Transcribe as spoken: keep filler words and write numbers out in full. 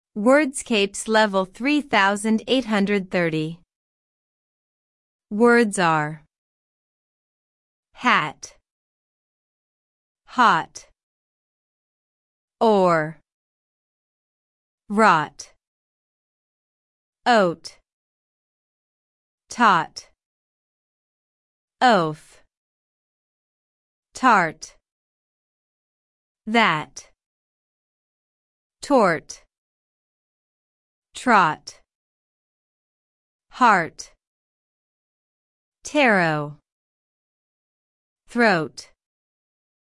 Wordscapes level three thousand eight hundred thirty. Words are hat, hot, or, rot, oat, tot, oaf, tart, that, tort, trot, heart, taro, throat.